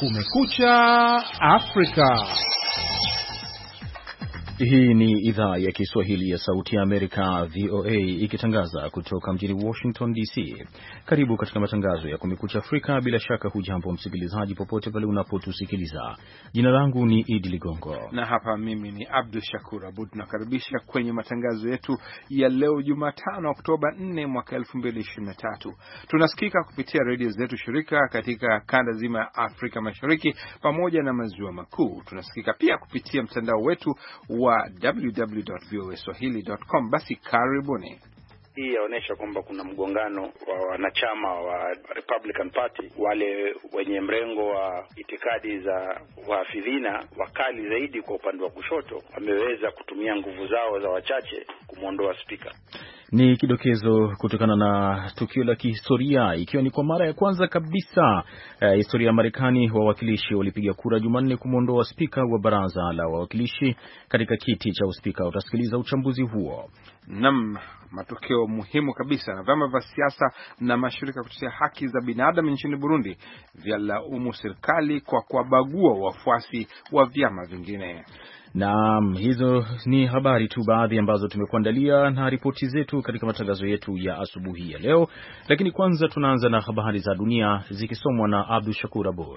Kumekucha Afrika. Hii ni idhaa ya Kiswahili ya Sauti ya Amerika, VOA, ikitangaza kutoka mjini Washington DC. Karibu katika matangazo ya Kumekucha Afrika. Bila shaka hujambo msikilizaji, popote pale unapotusikiliza. Jina langu ni Idi Ligongo na hapa mimi ni Abdul Shakur Abud. Nakaribisha kwenye matangazo yetu ya leo Jumatano Oktoba 4 mwaka 2023. Tunasikika kupitia redio zetu shirika katika kanda zima ya Afrika Mashariki pamoja na maziwa makuu. Tunasikika pia kupitia mtandao wetu wa www.voaswahili.com. Basi karibuni. Hii yaonesha kwamba kuna mgongano wa wanachama wa Republican Party, wale wenye mrengo wa itikadi za wahafidhina wakali zaidi kwa upande wa kushoto wameweza kutumia nguvu zao za wachache kumwondoa spika. Ni kidokezo kutokana na tukio la kihistoria, ikiwa ni kwa mara ya kwanza kabisa historia ya Marekani. Wawakilishi walipiga kura Jumanne kumwondoa spika wa baraza la wawakilishi katika kiti cha uspika. Utasikiliza uchambuzi huo. Naam, matokeo muhimu kabisa. Na vyama vya siasa na mashirika kutetea haki za binadamu nchini Burundi vyalaumu serikali kwa kuwabagua wafuasi wa vyama vingine. Naam, hizo ni habari tu baadhi ambazo tumekuandalia na ripoti zetu katika matangazo yetu ya asubuhi ya leo, lakini kwanza tunaanza na habari za dunia zikisomwa na Abdul Shakur Abud.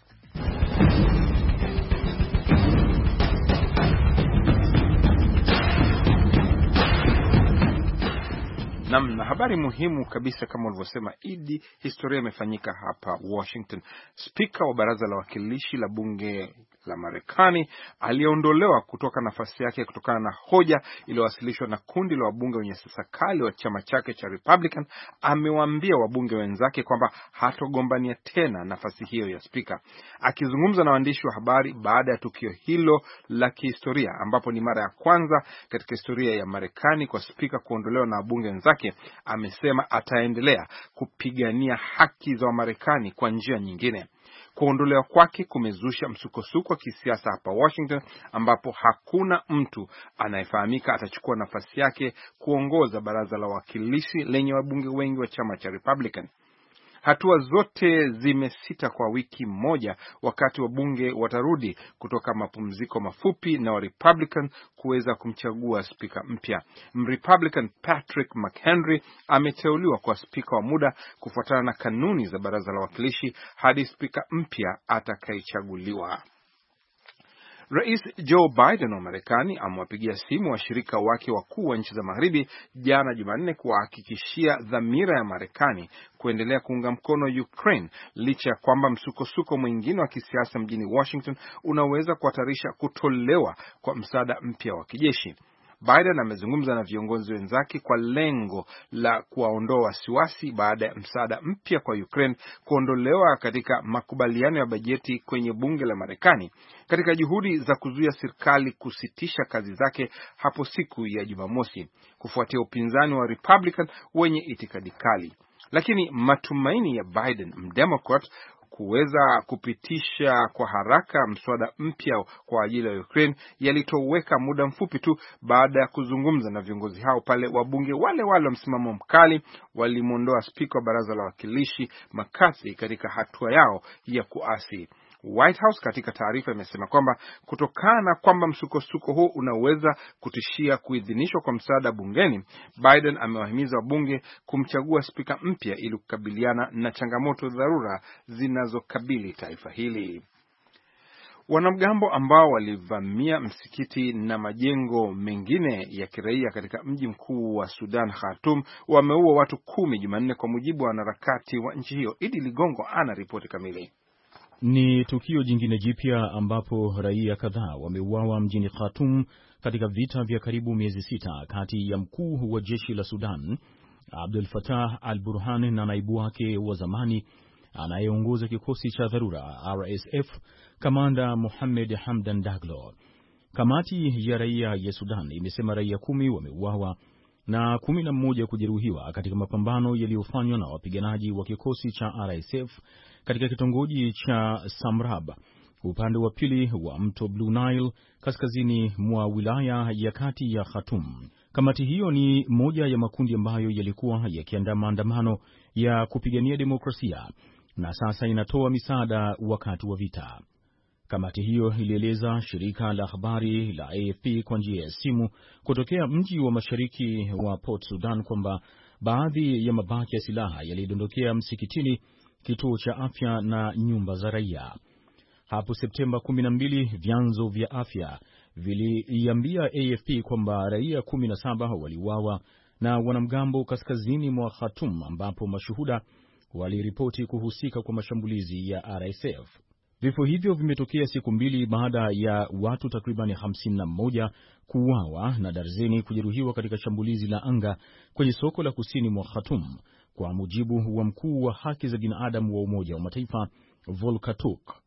Na habari muhimu kabisa kama ulivyosema Idi, historia imefanyika hapa Washington. Spika wa baraza la wakilishi la bunge la Marekani aliondolewa kutoka nafasi yake kutokana na hoja iliyowasilishwa na kundi la wabunge wenye siasa kali wa chama chake cha Republican. Amewaambia wabunge wenzake kwamba hatogombania tena nafasi hiyo ya spika. Akizungumza na waandishi wa habari baada ya tukio hilo la kihistoria, ambapo ni mara ya kwanza katika historia ya Marekani kwa spika kuondolewa na wabunge wenzake, amesema ataendelea kupigania haki za Wamarekani kwa njia nyingine. Kuondolewa kwake kumezusha msukosuko wa kisiasa hapa Washington, ambapo hakuna mtu anayefahamika atachukua nafasi yake kuongoza baraza la wawakilishi lenye wabunge wengi wa chama cha Republican. Hatua zote zimesita kwa wiki moja, wakati wabunge watarudi kutoka mapumziko mafupi na wa Republican kuweza kumchagua spika mpya. Republican Patrick McHenry ameteuliwa kwa spika wa muda kufuatana na kanuni za baraza la wawakilishi hadi spika mpya atakayechaguliwa. Rais Joe Biden wa Marekani amewapigia simu washirika wake wakuu wa nchi za Magharibi jana Jumanne kuwahakikishia dhamira ya Marekani kuendelea kuunga mkono Ukraine licha ya kwamba msukosuko mwingine wa kisiasa mjini Washington unaweza kuhatarisha kutolewa kwa msaada mpya wa kijeshi. Biden amezungumza na viongozi wenzake kwa lengo la kuwaondoa wasiwasi baada ya msaada mpya kwa Ukraine kuondolewa katika makubaliano ya bajeti kwenye bunge la Marekani, katika juhudi za kuzuia serikali kusitisha kazi zake hapo siku ya Jumamosi kufuatia upinzani wa Republican wenye itikadi kali. Lakini matumaini ya Biden, mdemokrat, kuweza kupitisha kwa haraka mswada mpya kwa ajili ya Ukraine yalitoweka muda mfupi tu baada ya kuzungumza na viongozi hao pale wabunge wale wa msimamo mkali walimuondoa spika wa baraza la wawakilishi McCarthy katika hatua yao ya kuasi. White House katika taarifa imesema kwamba kutokana na kwamba msukosuko huu unaweza kutishia kuidhinishwa kwa msaada bungeni, Biden amewahimiza wabunge kumchagua spika mpya ili kukabiliana na changamoto dharura zinazokabili taifa hili. Wanamgambo ambao walivamia msikiti na majengo mengine ya kiraia katika mji mkuu wa Sudan, Khartoum, wameua watu 10 Jumanne kwa mujibu wa wanaharakati wa nchi hiyo. Idi Ligongo ana ripoti kamili. Ni tukio jingine jipya ambapo raia kadhaa wameuawa mjini Khartoum katika vita vya karibu miezi 6 kati ya mkuu wa jeshi la Sudan Abdel Fattah al-Burhan na naibu wake wa zamani anayeongoza kikosi cha dharura RSF, Kamanda Mohamed Hamdan Daglo. Kamati ya raia ya Sudan imesema raia 10 wameuawa na 11 kujeruhiwa katika mapambano yaliyofanywa na wapiganaji wa kikosi cha RSF katika kitongoji cha Samrab, upande wa pili wa mto Blue Nile, kaskazini mwa wilaya ya kati ya Khartoum. Kamati hiyo ni moja ya makundi ambayo yalikuwa yakiandaa maandamano ya kupigania demokrasia na sasa inatoa misaada wakati wa vita. Kamati hiyo ilieleza shirika la habari la AFP kwa njia ya simu kutokea mji wa mashariki wa Port Sudan kwamba baadhi ya mabaki ya silaha yalidondokea msikitini, kituo cha afya na nyumba za raia. Hapo Septemba 12, vyanzo vya afya viliiambia AFP kwamba raia 17 waliuawa na wanamgambo kaskazini mwa Khartoum, ambapo mashuhuda waliripoti kuhusika kwa mashambulizi ya RSF. Vifo hivyo vimetokea siku mbili baada ya watu takribani 51 kuuawa na darzeni kujeruhiwa katika shambulizi la anga kwenye soko la kusini mwa Khartoum, kwa mujibu wa mkuu wa haki za binadamu wa Umoja wa Mataifa Volker Turk.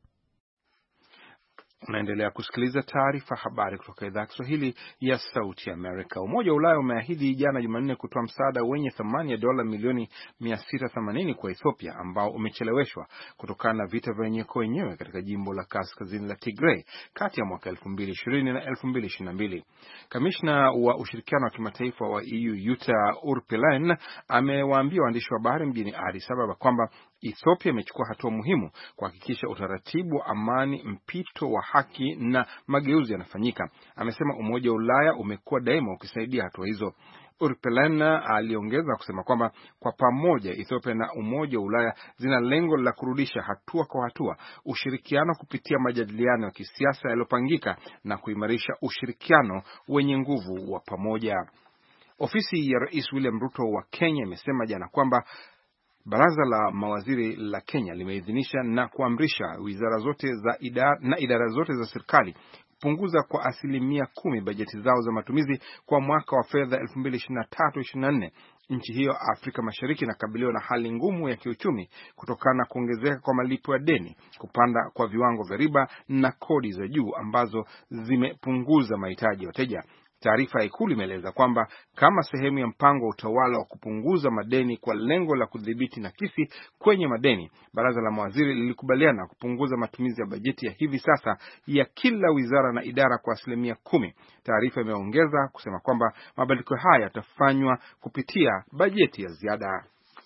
Unaendelea kusikiliza taarifa habari kutoka idhaa ya Kiswahili ya Sauti ya Amerika. Umoja wa Ulaya umeahidi jana Jumanne kutoa msaada wenye thamani ya dola milioni 680 kwa Ethiopia, ambao umecheleweshwa kutokana na vita vya wenyewe kwa wenyewe katika jimbo la kaskazini la Tigray kati ya mwaka 2020 na 2022. Kamishna wa ushirikiano wa kimataifa wa EU Jutta Urpilainen amewaambia waandishi wa habari mjini Addis Ababa kwamba Ethiopia imechukua hatua muhimu kuhakikisha utaratibu wa amani, mpito wa haki na mageuzi yanafanyika. Amesema Umoja wa Ulaya umekuwa daima ukisaidia hatua hizo. Urpilainen aliongeza kusema kwamba kwa pamoja Ethiopia na Umoja wa Ulaya zina lengo la kurudisha hatua kwa hatua ushirikiano kupitia majadiliano ya kisiasa yaliyopangika na kuimarisha ushirikiano wenye nguvu wa pamoja. Ofisi ya Rais William Ruto wa Kenya imesema jana kwamba Baraza la mawaziri la Kenya limeidhinisha na kuamrisha wizara zote za idara zote za serikali kupunguza kwa 10% bajeti zao za matumizi kwa mwaka wa fedha 2023-2024. Nchi hiyo Afrika Mashariki inakabiliwa na hali ngumu ya kiuchumi kutokana na kuongezeka kwa malipo ya deni, kupanda kwa viwango vya riba na kodi za juu ambazo zimepunguza mahitaji ya wateja. Taarifa ya Ikulu imeeleza kwamba kama sehemu ya mpango wa utawala wa kupunguza madeni kwa lengo la kudhibiti nakisi kwenye madeni, baraza la mawaziri lilikubaliana kupunguza matumizi ya bajeti ya hivi sasa ya kila wizara na idara kwa 10%. Taarifa imeongeza kusema kwamba mabadiliko haya yatafanywa kupitia bajeti ya ziada.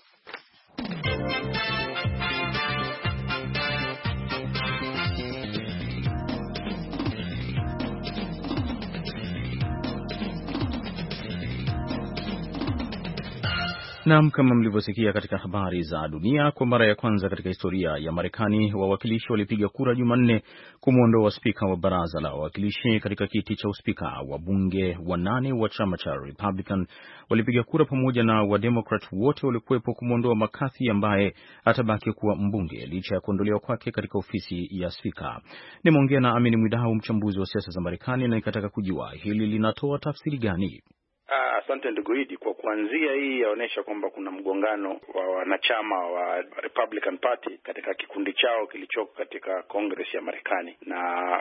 Naam, kama mlivyosikia katika habari za dunia, kwa mara ya kwanza katika historia ya Marekani, wawakilishi walipiga kura Jumanne kumwondoa spika wa baraza la wawakilishi katika kiti cha uspika. Wabunge 8 wa chama cha Republican walipiga kura pamoja na wa Democrat wote walikuwepo kumwondoa McCarthy ambaye atabaki kuwa mbunge licha ya kuondolewa kwake katika ofisi ya spika. Nimeongea na Amin Mwidau, mchambuzi wa siasa za Marekani, na nikataka kujua hili linatoa tafsiri gani. Asante ndugu Idi. Kwa kuanzia, hii yaonesha kwamba kuna mgongano wa wanachama wa Republican Party katika kikundi chao kilichoko katika Congress ya Marekani, na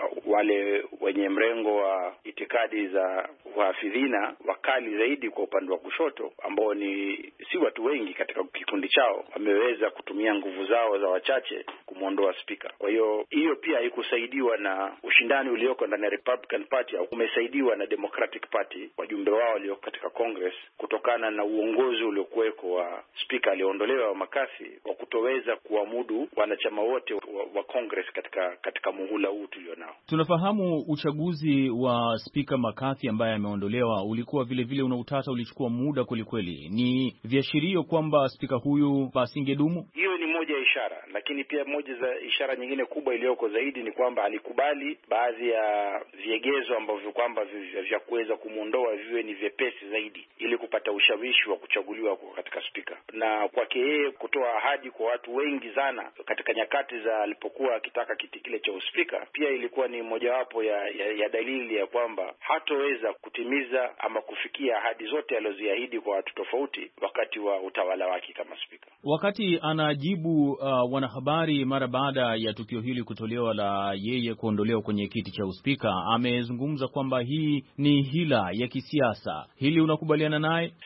wale wenye mrengo wa itikadi za wahafidhina wakali zaidi kwa upande wa kushoto, ambao ni si watu wengi katika kikundi chao, wameweza kutumia nguvu zao za wachache kumwondoa spika. Kwa hiyo pia haikusaidiwa na ushindani ulioko ndani ya Republican Party, au umesaidiwa na Democratic Party, wajumbe wao walio katika Congress, kutokana na uongozi uliokuweko wa spika aliondolewa wa McCarthy, wa kutoweza kuamudu wanachama wote wa Congress katika muhula huu tulionao. Tunafahamu uchaguzi wa spika McCarthy ambaye ameondolewa ulikuwa vile una utata, ulichukua muda kwelikweli. Ni viashirio kwamba spika huyu asingedumu? Hiyo ni moja ya ishara, lakini pia moja za ishara nyingine kubwa iliyoko zaidi ni kwamba alikubali baadhi ya viegezo ambavyo kwamba vya kuweza kumuondoa viwe ni vyepesi zaidi ili kupata ushawishi wa kuchaguliwa katika spika. Na kwake yeye kutoa ahadi kwa watu wengi sana katika nyakati za alipokuwa akitaka kiti kile cha uspika, pia ilikuwa ni mojawapo ya dalili ya kwamba hatoweza kutimiza ama kufikia ahadi zote alizoziahidi kwa watu tofauti wakati wa utawala wake kama spika. Wakati anajibu wanahabari mara baada ya tukio hili kutolewa la yeye kuondolewa kwenye kiti cha uspika, amezungumza kwamba hii ni hila ya kisiasa. Hili unakubaliana naye? Sidhani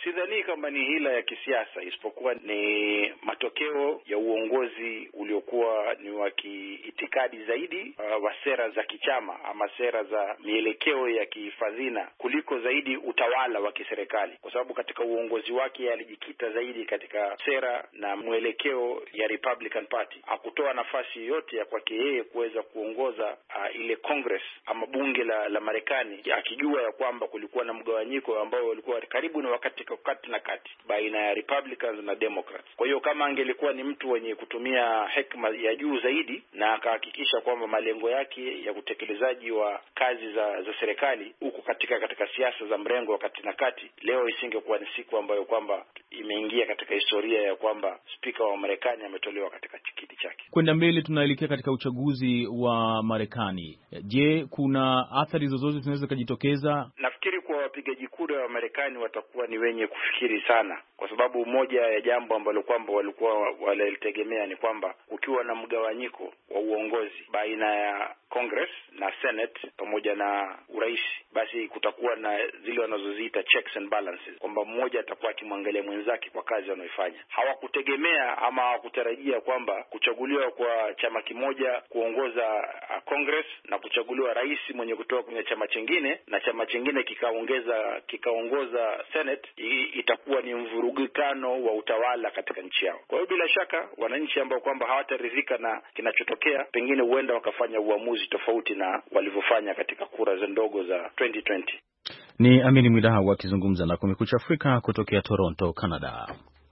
kwamba ni hila ya kisiasa, isipokuwa ni matokeo ya uongozi uliokuwa ni wa kiitikadi zaidi, wa sera za kichama ama sera za mielekeo ya kifadhina kuliko zaidi utawala wa kiserikali, kwa sababu katika uongozi wake alijikita zaidi katika sera na mwelekeo ya Republican Party. Hakutoa nafasi yote ya kwake yeye kuweza kuongoza ile Congress ama bunge la Marekani, akijua ya kwamba kulikuwa na mgawanyiko ambao ulikuwa karibu na wakati na kati baina ya Republicans na Democrats. Kwa hiyo kama angelikuwa ni mtu wenye kutumia hekima ya juu zaidi na akahakikisha kwamba malengo yake ya utekelezaji wa kazi za serikali huko katika siasa za mrengo wa kati na kati, leo isingekuwa ni siku ambayo kwamba imeingia katika historia ya kwamba spika wa Marekani ametolewa katika kiti chake. Kwenda mbele tunaelekea katika uchaguzi wa Marekani. Je, kuna athari zozote zinaweza kujitokeza? Nafikiri kwa wapigaji kura wa Marekani watakuwa ni wenye kufikiri sana, kwa sababu moja ya jambo ambalo kwamba walikuwa walitegemea ni kwamba ukiwa na mgawanyiko wa uongozi baina ya Congress na Senate pamoja na urais, basi kutakuwa na zile wanazoziita checks and balances, kwamba mmoja atakuwa akimwangalia mwenzake kwa kazi anayofanya. Hawakutegemea ama hawakutarajia kwamba kuchaguliwa kwa chama kimoja kuongoza Congress na kuchaguliwa rais mwenye kutoka kwenye chama chingine na chama chingine kikaongoza Senate itakuwa ni mvurugikano wa utawala katika nchi yao. Kwa hiyo bila shaka wananchi ambao kwamba hawataridhika na kinachotokea, pengine huenda wakafanya uamuzi tofauti na walivyofanya katika kura za ndogo za 2020. Ni Amini Mwidau akizungumza na Kumekucha Afrika kutokea Toronto, Canada.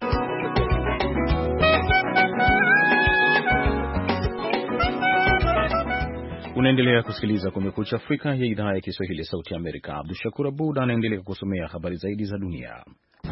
Unaendelea kusikiliza Kumekucha Afrika ya idhaa ya Kiswahili ya Sauti ya Amerika. Abdul Shakur Abud anaendelea kusomea habari zaidi za dunia.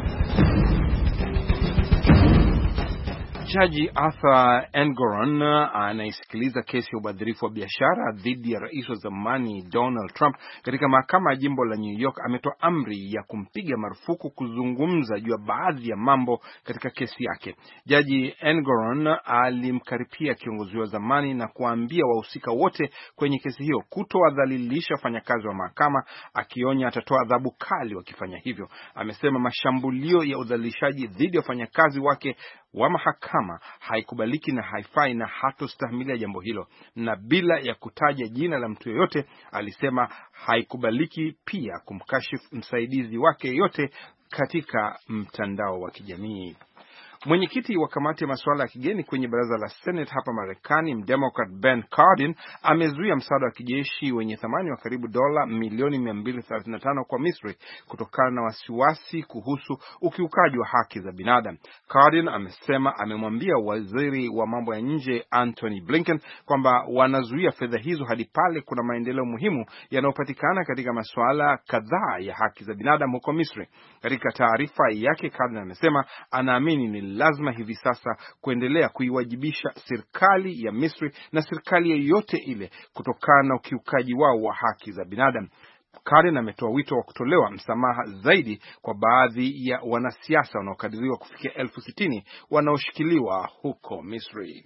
Jaji Arthur Engoron anaisikiliza kesi ya ubadhirifu wa biashara dhidi ya rais wa zamani Donald Trump katika mahakama ya jimbo la New York ametoa amri ya kumpiga marufuku kuzungumza juu ya baadhi ya mambo katika kesi yake. Jaji Engoron alimkaripia kiongozi wa zamani na kuambia wahusika wote kwenye kesi hiyo kutowadhalilisha wafanyakazi wa mahakama, akionya atatoa adhabu kali wakifanya hivyo. Amesema mashambulio ya udhalilishaji dhidi ya wafanyakazi wake wa mahakama haikubaliki na haifai na hatostahimilia jambo hilo, na bila ya kutaja jina la mtu yoyote alisema haikubaliki pia kumkashifu msaidizi wake yote katika mtandao wa kijamii. Mwenyekiti wa kamati ya masuala ya kigeni kwenye baraza la Senate hapa Marekani, Mdemocrat Ben Cardin, amezuia msaada wa kijeshi wenye thamani wa karibu dola milioni 235 kwa Misri kutokana na wasiwasi kuhusu ukiukaji wa haki za binadamu. Cardin amesema amemwambia waziri wa mambo ya nje Antony Blinken kwamba wanazuia fedha hizo hadi pale kuna maendeleo muhimu yanayopatikana katika masuala kadhaa ya haki za binadamu huko Misri. Katika taarifa yake, Cardin amesema anaamini ni lazima hivi sasa kuendelea kuiwajibisha serikali ya Misri na serikali yoyote ile kutokana na ukiukaji wao wa haki za binadamu. Cardin ametoa wito wa kutolewa msamaha zaidi kwa baadhi ya wanasiasa wanaokadiriwa kufikia 60,000 wanaoshikiliwa huko Misri.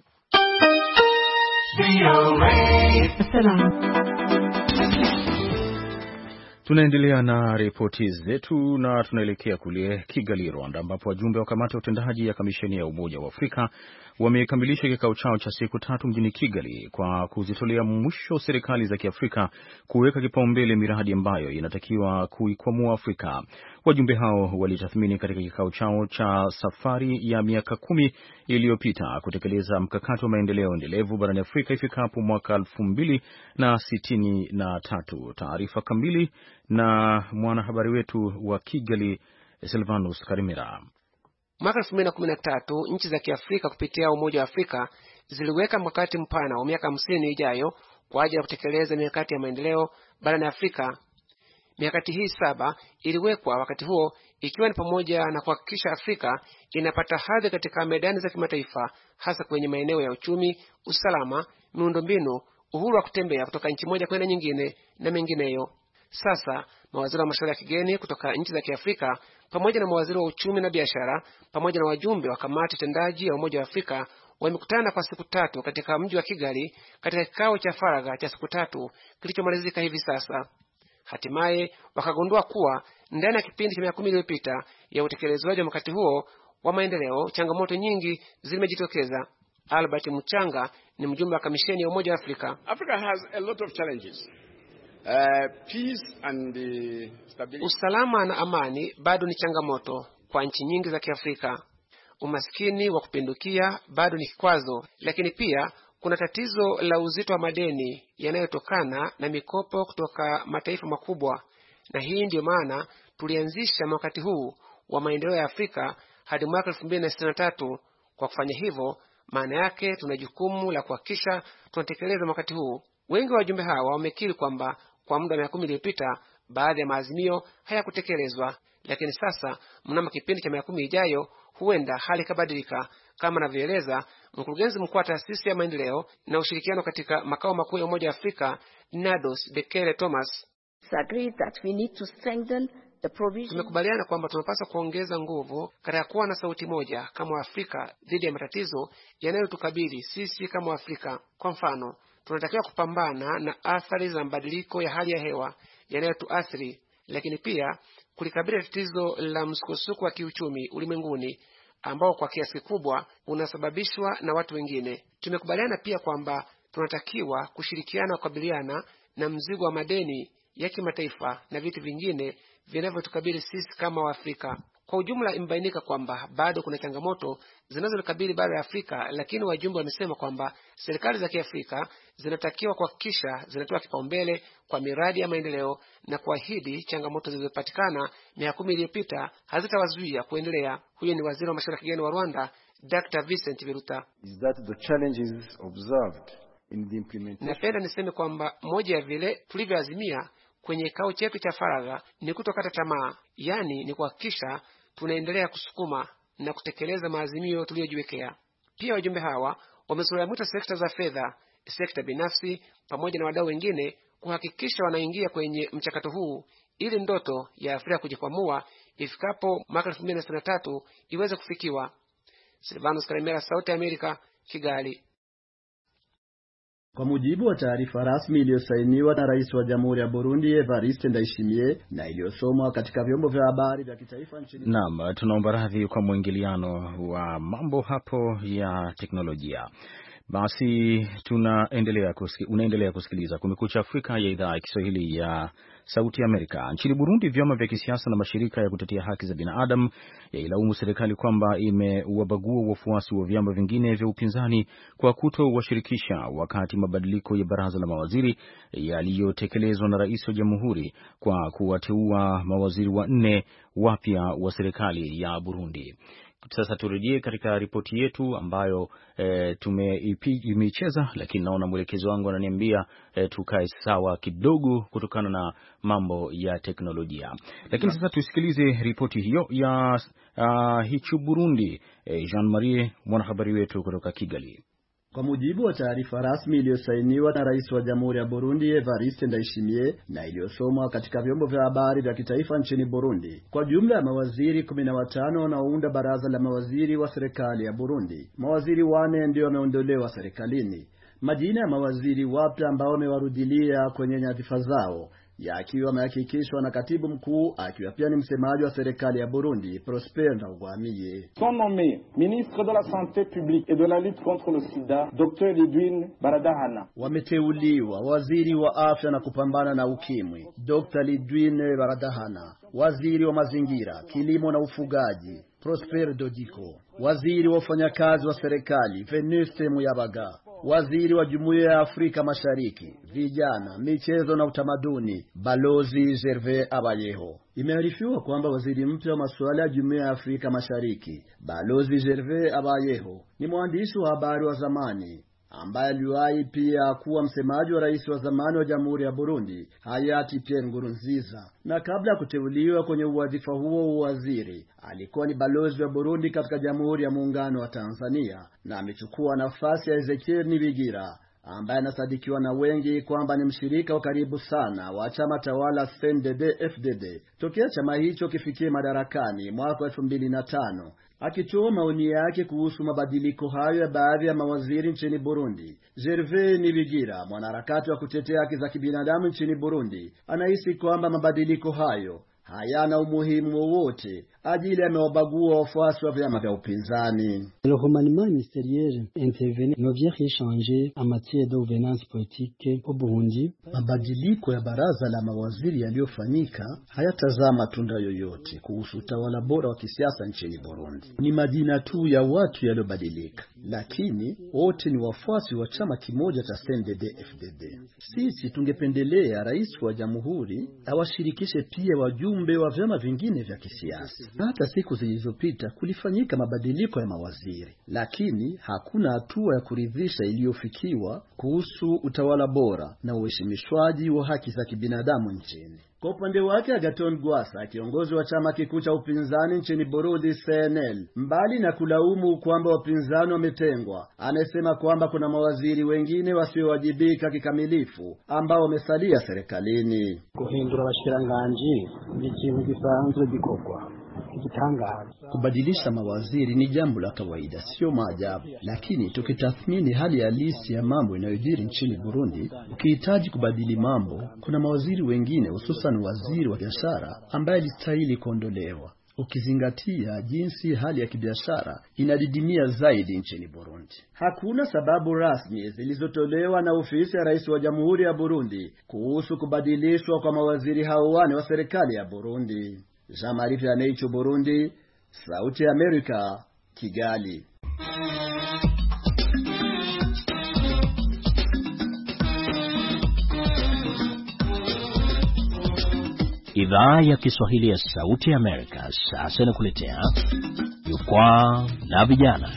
Tunaendelea na ripoti zetu na tunaelekea kule Kigali, Rwanda, ambapo wajumbe wa kamati ya utendaji ya kamisheni ya Umoja wa Afrika wamekamilisha kikao chao cha siku 3 mjini Kigali kwa kuzitolea mwisho serikali za Kiafrika kuweka kipaumbele miradi ambayo inatakiwa kuikwamua Afrika. Wajumbe hao walitathmini katika kikao chao cha safari ya miaka 10 iliyopita kutekeleza mkakati wa maendeleo endelevu barani Afrika ifikapo mwaka 2063. Taarifa kamili na mwanahabari wetu wa Kigali Silvanus Karimera. Mwaka 2013 nchi za Kiafrika kupitia Umoja wa Afrika ziliweka mkakati mpana wa miaka 50 ijayo kwa ajili ya kutekeleza mikakati ya maendeleo barani Afrika. Mikakati hii 7 iliwekwa wakati huo, ikiwa ni pamoja na kuhakikisha Afrika inapata hadhi katika medani za kimataifa, hasa kwenye maeneo ya uchumi, usalama, miundombinu, uhuru wa kutembea kutoka nchi moja kwenda nyingine na mengineyo. Sasa mawaziri wa masuala ya kigeni kutoka nchi za Kiafrika pamoja na mawaziri wa uchumi na biashara pamoja na wajumbe wa kamati tendaji ya Umoja wa Afrika wamekutana kwa siku 3 katika mji wa Kigali katika kikao cha faragha cha siku 3 kilichomalizika hivi sasa. Hatimaye wakagundua kuwa ndani ya kipindi cha miaka 10 iliyopita ya utekelezwaji wa mkakati huo wa maendeleo, changamoto nyingi zimejitokeza. Albert Muchanga ni mjumbe wa kamisheni ya Umoja wa Afrika. Africa has a lot of challenges. Peace and stability. Usalama na amani bado ni changamoto kwa nchi nyingi za Kiafrika. Umaskini wa kupindukia bado ni kikwazo, lakini pia kuna tatizo la uzito wa madeni yanayotokana na mikopo kutoka mataifa makubwa, na hii ndio maana tulianzisha wakati huu wa maendeleo ya Afrika hadi mwaka 2063. Kwa kufanya hivyo, maana yake tuna jukumu la kuhakikisha tunatekeleza wakati huu. Wengi wa wajumbe hawa wamekiri kwamba kwa muda wa miaka 10 iliyopita baadhi ya maazimio hayakutekelezwa, lakini sasa mnamo kipindi cha miaka 10 ijayo huenda hali kabadilika, kama anavyoeleza mkurugenzi mkuu wa taasisi ya maendeleo na ushirikiano katika makao makuu ya Umoja wa Afrika, Nados Bekele Thomas. Tumekubaliana kwamba tunapaswa kuongeza nguvu katika kuwa na sauti moja kama Waafrika dhidi ya matatizo yanayotukabili sisi kama Waafrika. Kwa mfano, tunatakiwa kupambana na athari za mabadiliko ya hali ya hewa yanayotuathiri, lakini pia kulikabili tatizo la msukosuko wa kiuchumi ulimwenguni ambao kwa kiasi kikubwa unasababishwa na watu wengine. Tumekubaliana pia kwamba tunatakiwa kushirikiana kukabiliana na mzigo wa madeni ya kimataifa na vitu vingine vinavyotukabili sisi kama Waafrika. Kwa ujumla, imebainika kwamba bado kuna changamoto zinazolikabili bara la Afrika, lakini wajumbe wamesema kwamba serikali za Kiafrika zinatakiwa kuhakikisha zinatoa kipaumbele kwa miradi ya maendeleo na kuahidi changamoto zilizopatikana miaka 10 iliyopita hazitawazuia kuendelea. Huyo ni waziri wa mashauri ya kigeni wa Rwanda, Dr. Vincent Biruta. Is that the challenges observed in the implementation? Napenda niseme kwamba moja ya vile tulivyoazimia kwenye kikao chetu cha faragha ni kutokata tamaa, yani ni kuhakikisha tunaendelea kusukuma na kutekeleza maazimio tuliyojiwekea. Pia wajumbe hawa wamezoea sekta za fedha, sekta binafsi pamoja na wadau wengine kuhakikisha wanaingia kwenye mchakato huu ili ndoto ya Afrika kujikwamua ifikapo mwaka 2063 iweze kufikiwa. Silvanus Karemera, Sauti ya Amerika, Kigali. Kwa mujibu wa taarifa rasmi iliyosainiwa na Rais wa Jamhuri ya Burundi Evariste Ndayishimiye na iliyosomwa katika vyombo vya habari vya kitaifa nchini. Naam, tunaomba radhi kwa mwingiliano wa mambo hapo ya teknolojia. Basi unaendelea kusikiliza Kumekucha Afrika ya idhaa ya Kiswahili ya Sauti ya Amerika. Nchini Burundi, vyama vya kisiasa na mashirika ya kutetea haki za binadamu yailaumu serikali kwamba imewabagua wafuasi wa vyama vingine vya upinzani kwa kutowashirikisha wakati mabadiliko ya baraza la mawaziri yaliyotekelezwa na Rais wa Jamhuri kwa kuwateua mawaziri 4 wapya wa serikali ya Burundi. Sasa turejee katika ripoti yetu ambayo tumeicheza, lakini naona mwelekezo wangu ananiambia tukae sawa kidogo kutokana na mambo ya teknolojia. Lakini sasa tusikilize ripoti hiyo ya hicho Burundi. Jean-Marie, mwanahabari wetu kutoka Kigali. Kwa mujibu wa taarifa rasmi iliyosainiwa na Rais wa Jamhuri ya Burundi Evariste Ndayishimiye na iliyosomwa katika vyombo vya habari vya kitaifa nchini Burundi, kwa jumla ya mawaziri 15 wanaounda baraza la mawaziri wa serikali ya Burundi, mawaziri 4 ndio wameondolewa serikalini. Majina ya mawaziri wapya ambao wamewarudilia kwenye nyadhifa zao yakiwa yamehakikishwa na katibu mkuu akiwa pia ni msemaji wa serikali ya Burundi, Prosper Ntagwamiye. Sont nommés ministre de la santé publique et de la lutte contre le sida, Dr. Lidwine Baradahana. Wameteuliwa waziri wa afya na kupambana na ukimwi, Dr. Lidwine Baradahana. Waziri wa mazingira, kilimo na ufugaji, Prosper Dodiko. Waziri wa ufanyakazi wa serikali, Venuste Muyabaga. Waziri wa Jumuiya ya Afrika Mashariki, vijana, michezo na utamaduni, Balozi Gervais Abayeho. Imearifiwa kwamba waziri mpya wa masuala ya Jumuiya ya Afrika Mashariki, Balozi Gervais Abayeho, ni mwandishi wa habari wa zamani ambaye aliwahi pia kuwa msemaji wa rais wa zamani wa Jamhuri ya Burundi, hayati Pierre Nkurunziza. Na kabla ya kuteuliwa kwenye wadhifa huo wa waziri, alikuwa ni balozi wa Burundi katika Jamhuri ya Muungano wa Tanzania, na amechukua nafasi ya Ezekiel Nibigira ambaye anasadikiwa na wengi kwamba ni mshirika wa karibu sana wa chama tawala CNDD-FDD tokea chama hicho kifikie madarakani mwaka 2005. Akitoa maoni yake kuhusu mabadiliko hayo ya baadhi ya mawaziri nchini Burundi, Gervais Nibigira, mwanaharakati wa kutetea haki za kibinadamu nchini Burundi, anahisi kwamba mabadiliko hayo hayana umuhimu wowote, ajili amewabagua wafuasi wa vyama vya upinzani. Le remaniement ministériel intervenu ne vient rien changer en matière de gouvernance politique au Burundi. Mabadiliko ya baraza la mawaziri yaliyofanyika hayatazaa matunda yoyote kuhusu utawala bora wa kisiasa nchini Burundi. Ni majina tu ya watu yaliyobadilika, lakini wote ni wafuasi wa chama kimoja cha CNDD-FDD. Sisi tungependelea rais wa jamhuri awashirikishe pia wajumbe wa vyama vingine vya kisiasa. Hata siku zilizopita kulifanyika mabadiliko ya mawaziri, lakini hakuna hatua ya kuridhisha iliyofikiwa kuhusu utawala bora na uheshimishwaji wa haki za kibinadamu nchini. Kwa upande wake, Agathon Rwasa, kiongozi wa chama kikuu cha upinzani nchini Burundi CNL, mbali na kulaumu kwamba wapinzani wametengwa, anasema kwamba kuna mawaziri wengine wasiowajibika kikamilifu ambao wamesalia serikalini. Kuhindura abashikiranganje ni ikintu gisanzwe gikorwa. Kubadilisha mawaziri ni jambo la kawaida, sio maajabu. Lakini tukitathmini hali halisi ya mambo inayojiri nchini Burundi, ukihitaji kubadili mambo, kuna mawaziri wengine, hususan waziri wa biashara, ambaye alistahili kuondolewa, ukizingatia jinsi hali ya kibiashara inadidimia zaidi nchini Burundi. Hakuna sababu rasmi zilizotolewa na ofisi ya rais wa Jamhuri ya Burundi kuhusu kubadilishwa kwa mawaziri hao wane wa serikali ya Burundi. Jean-Marie Vianney, Burundi, Sauti ya Amerika, Kigali. Idhaa ya Kiswahili ya Sauti ya Amerika sasa inakuletea Jukwaa la Vijana.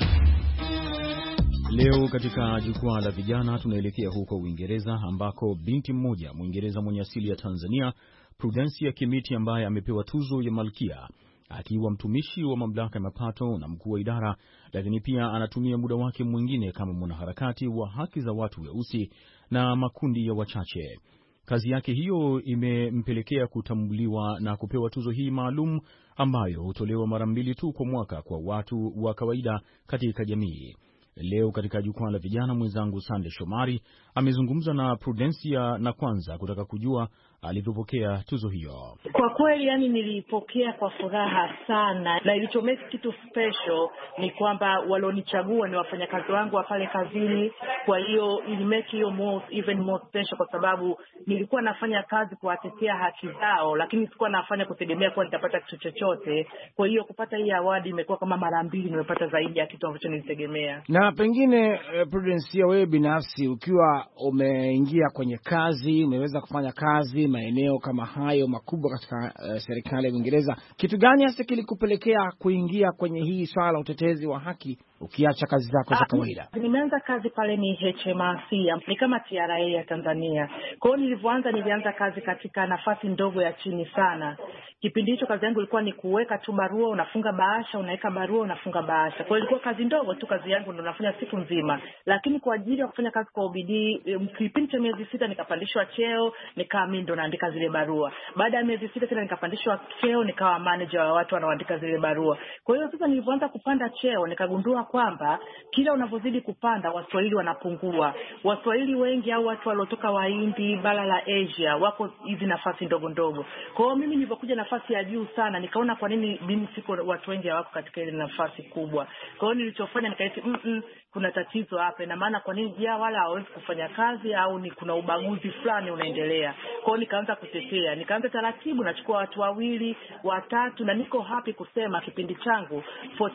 Leo katika Jukwaa la Vijana tunaelekea huko Uingereza, ambako binti mmoja Mwingereza mwenye asili ya Tanzania, Prudensia Kimiti, ambaye amepewa tuzo ya Malkia akiwa mtumishi wa mamlaka ya mapato na mkuu wa idara, lakini pia anatumia muda wake mwingine kama mwanaharakati wa haki za watu weusi na makundi ya wachache. Kazi yake hiyo imempelekea kutambuliwa na kupewa tuzo hii maalum ambayo hutolewa mara 2 tu kwa mwaka kwa watu wa kawaida katika jamii. Leo katika Jukwaa la Vijana, mwenzangu Sande Shomari amezungumza na Prudensia na kwanza kutaka kujua alivyopokea tuzo hiyo. Kwa kweli, yani nilipokea kwa furaha sana, na ilichomeki kitu special ni kwamba walionichagua ni wafanyakazi wangu wa pale kazini. Kwa hiyo ilimeki hiyo even more special, kwa sababu nilikuwa nafanya kazi kuwatetea haki zao, lakini sikuwa nafanya kutegemea kuwa nitapata kitu chochote. Kwa hiyo kupata hii award imekuwa kama mara 2 nimepata zaidi ya kitu ambacho nilitegemea. Na pengine Prudensia, wewe binafsi ukiwa umeingia kwenye kazi, umeweza kufanya kazi maeneo kama hayo makubwa katika serikali ya Uingereza, kitu gani hasa kilikupelekea kuingia kwenye hii swala la utetezi wa haki ukiacha kazi zako za kawaida? Nimeanza kazi pale ni HMRC, ni kama TRA ya Tanzania. Kwa hiyo nilianza kazi katika nafasi ndogo ya chini sana. Kipindi hicho kazi yangu ilikuwa ni kuweka tu barua, unafunga bahasha, unaweka barua, unafunga bahasha. Kwa hiyo ilikuwa kazi ndogo tu, kazi yangu ndo nafanya siku nzima. Lakini kwa ajili ya kufanya kazi kwa bidii, kipindi cha miezi 6 nikapandishwa cheo, nikawa mimi ndo naandika zile barua. Baada ya miezi 6 tena nikapandishwa cheo, nikawa manager wa watu wanaoandika zile barua. Kwa hiyo sasa nilipoanza kupanda cheo, nikagundua kwamba kila unavyozidi kupanda Waswahili wanapungua. Waswahili wengi au watu waliotoka Wahindi, bara la Asia, wako hizi nafasi ndogo ndogo. Kwa hiyo mimi nilipokuja nafasi ya juu sana, nikaona kwa nini mimi siko, watu wengi hawako katika ile nafasi kubwa. Kwa hiyo nilichofanya nikaiti kuna tatizo hapa, na maana kwa nini wala hawezi kufanya kazi, au ni kuna ubaguzi fulani unaendelea. Kwa hiyo nikaanza kutetea, nikaanza taratibu, nachukua watu 2, 3, na niko happy kusema kipindi changu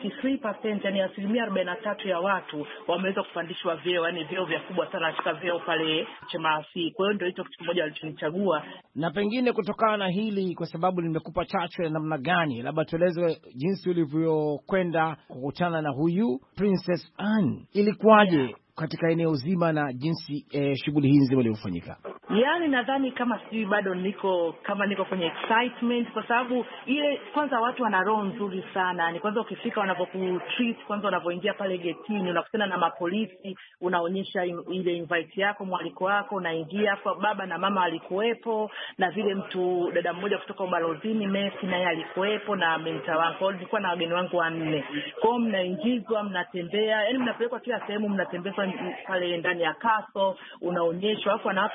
43%, yani 43% ya watu wameweza kupandishwa vyeo, yani vyeo vya kubwa sana katika vyeo pale HMRC. Kwa hiyo ndio hicho kitu kimoja walichonichagua. Na pengine kutokana na hili, kwa sababu nimekupa chachu ya namna gani, labda tueleze jinsi ulivyokwenda kukutana na huyu Princess Anne. Ilikuwaje katika eneo zima na jinsi shughuli hizi zilizofanyika? Yani nadhani kama sijui bado niko kwenye excitement, kwa sababu ile kwanza watu wana roho nzuri sana. Ni kwanza ukifika wanapokutreat, kwanza unavyoingia pale getini unakutana na mapolisi, unaonyesha ile invite yako, mwaliko wako, unaingia kwa baba na mama alikuwepo, na vile dada mmoja kutoka ubalozini Messi naye alikuwepo, na mentor wangu. Nilikuwa na wageni wangu 4. Kwa hiyo mnaingizwa, mnatembea, yani mnapelekwa kila sehemu, mnatembezwa pale ndani ya castle, unaonyeshwa, alafu anawapa little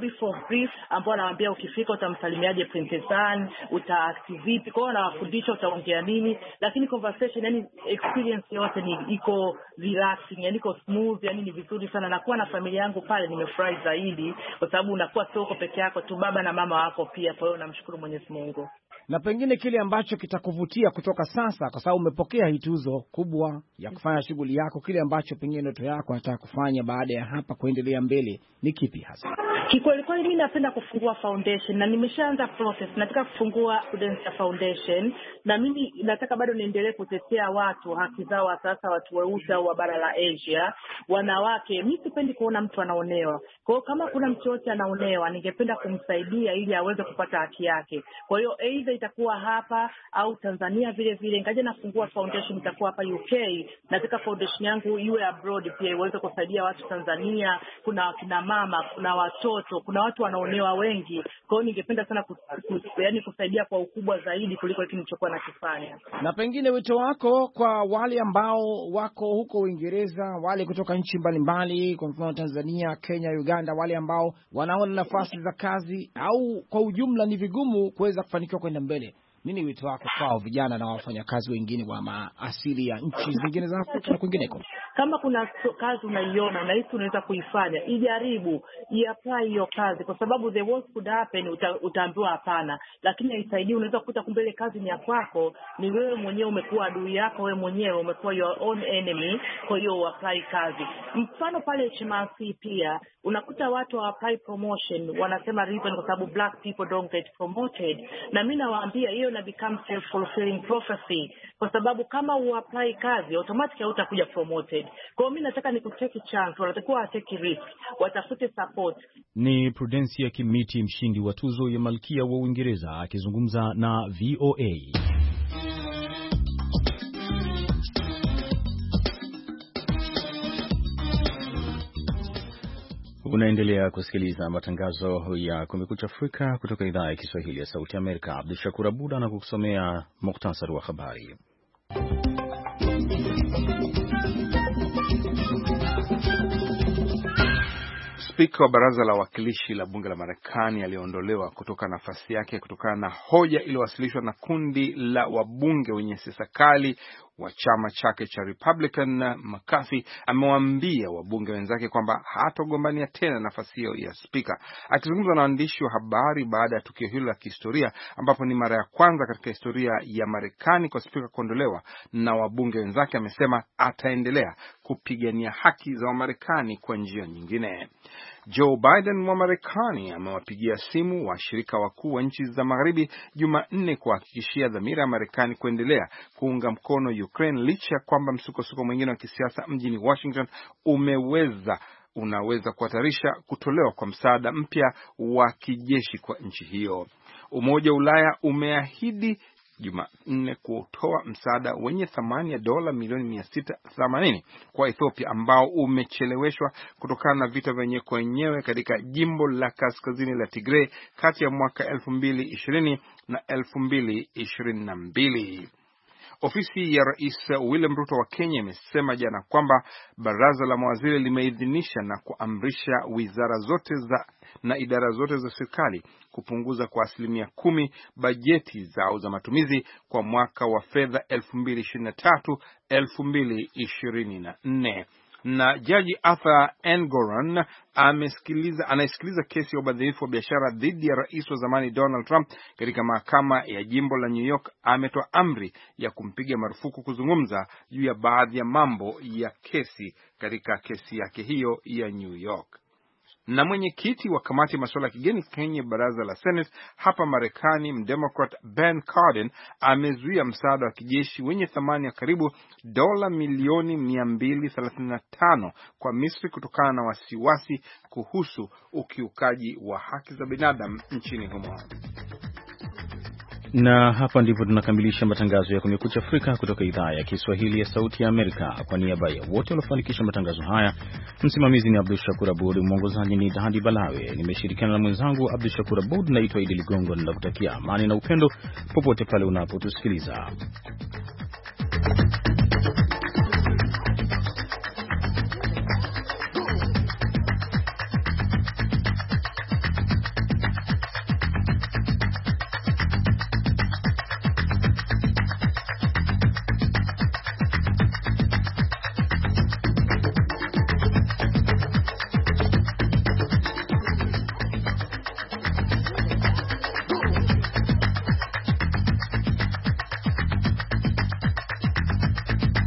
brief ambao anawaambia ukifika utamsalimiaje Princess Anne, utaact vipi, kwa hiyo anawafundisha utaongea nini, lakini conversation yani experience yote ni iko relaxing, yani iko smooth, yani ni vizuri sana. Na kuwa na familia yangu pale nimefurahi zaidi, kwa sababu unakuwa soko peke yako tu, baba na mama wako pia. Kwa hiyo namshukuru Mwenyezi Mungu. Na pengine kile ambacho kitakuvutia kutoka sasa, kwa sababu umepokea hii tuzo kubwa ya kufanya shughuli yako, kile ambacho pengine ndoto yako nataka kufanya baada ya hapa kuendelea mbele ni kipi hasa? Kikweli mimi napenda kufungua foundation na nimeshaanza process. Nataka kufungua Prudence Foundation na mimi nataka bado niendelee kutetea watu haki zao, sasa watu weusi au wa bara la Asia, wanawake. Mimi sipendi kuona mtu anaonewa. Kwa hiyo kama kuna mtu yote anaonewa, ningependa kumsaidia ili aweze kupata haki yake. Kwa hiyo either itakuwa hapa au Tanzania vile vile. Ngaje nafungua foundation itakuwa hapa UK. Nataka foundation yangu iwe abroad pia iweze kusaidia watu Tanzania. Kuna wakina mama, kuna watoto, kuna watu wanaonewa wengi. Kwa hiyo ningependa sana yani kusaidia kwa ukubwa zaidi kuliko kile nilichokuwa nakifanya. Na pengine wito wako kwa wale ambao wako huko Uingereza, wale kutoka nchi mbalimbali, kwa mfano Tanzania, Kenya, Uganda, wale ambao wanaona nafasi za kazi au kwa ujumla ni vigumu kuweza kufanikiwa kwenda mbele, nini wito wako kwa vijana na wafanyakazi wengine wa asili ya nchi zingine za Afrika na kwingineko? Kama kuna kazi unaiona na hisi unaweza kuifanya, ijaribu, iapply hiyo kazi, kwa sababu the worst could happen, utaambiwa hapana, lakini haisaidii. Unaweza kukuta kumbe ile kazi ni ya kwako, ni wewe mwenyewe umekuwa adui yako, wewe mwenyewe umekuwa your own enemy. Kwa hiyo uapply kazi. Mfano pale HMRC pia unakuta watu apply promotion, wanasema reason kwa sababu black people don't get promoted, na mimi nawaambia hiyo na become self-fulfilling prophecy, kwa sababu kama uapply kazi automatically utakuja promoted. Kwa hiyo mimi nataka nikutake chance, wanatakiwa take risk, watafute support. Ni Prudencia Kimiti, mshindi wa tuzo ya Malkia wa Uingereza, akizungumza na VOA. Unaendelea kusikiliza matangazo ya Kumekucha Afrika kutoka idhaa ya Kiswahili ya Sauti ya Amerika. Abdul Shakur Abud anakusomea muhtasari wa habari. Spika wa baraza la wawakilishi la bunge la Marekani aliondolewa kutoka nafasi yake kutokana na hoja iliyowasilishwa na kundi la wabunge wenye siasa kali wa chama chake cha Republican. McCarthy amewaambia wabunge wenzake kwamba hatagombania tena nafasi hiyo ya spika. Akizungumza na waandishi wa habari baada ya tukio hilo la kihistoria, ambapo ni mara ya kwanza katika historia ya Marekani kwa spika kuondolewa na wabunge wenzake, amesema ataendelea kupigania haki za Wamarekani kwa njia nyingine. Joe Biden wa Marekani amewapigia simu washirika wakuu wa nchi za Magharibi Jumanne kuhakikishia dhamira ya Marekani kuendelea kuunga mkono Ukraine licha ya kwamba msukosuko mwingine wa kisiasa mjini Washington unaweza kuhatarisha kutolewa kwa msaada mpya wa kijeshi kwa nchi hiyo. Umoja wa Ulaya umeahidi Jumanne kutoa msaada wenye thamani ya dola milioni 680 kwa Ethiopia ambao umecheleweshwa kutokana na vita vyenyewe kwa wenyewe katika jimbo la kaskazini la Tigray kati ya mwaka 2020 na 2022. Ofisi ya Rais William Ruto wa Kenya imesema jana kwamba baraza la mawaziri limeidhinisha na kuamrisha wizara zote na idara zote za serikali kupunguza kwa 10% bajeti zao za matumizi kwa mwaka wa fedha 2023-2024. Na Jaji Arthur Engoron anayesikiliza kesi ya ubadhirifu wa biashara dhidi ya rais wa zamani Donald Trump katika mahakama ya jimbo la New York ametoa amri ya kumpiga marufuku kuzungumza juu ya baadhi ya mambo ya kesi katika kesi yake hiyo ya New York. Na mwenyekiti wa kamati ya masuala ya kigeni kwenye baraza la Senate hapa Marekani, mdemokrat Ben Cardin, amezuia msaada wa kijeshi wenye thamani ya karibu dola milioni 235 kwa Misri kutokana na wasiwasi kuhusu ukiukaji wa haki za binadamu nchini humo. Na hapa ndipo tunakamilisha matangazo ya Kumekucha Afrika kutoka idhaa ya Kiswahili ya Sauti ya Amerika. Kwa niaba ya wote waliofanikisha matangazo haya, msimamizi ni Abdul Shakur Abud, mwongozaji ni Dadi Balawe, nimeshirikiana na mwenzangu Abdul Shakur Abud. Naitwa Idi Ligongo, ninakutakia amani na upendo popote pale unapotusikiliza.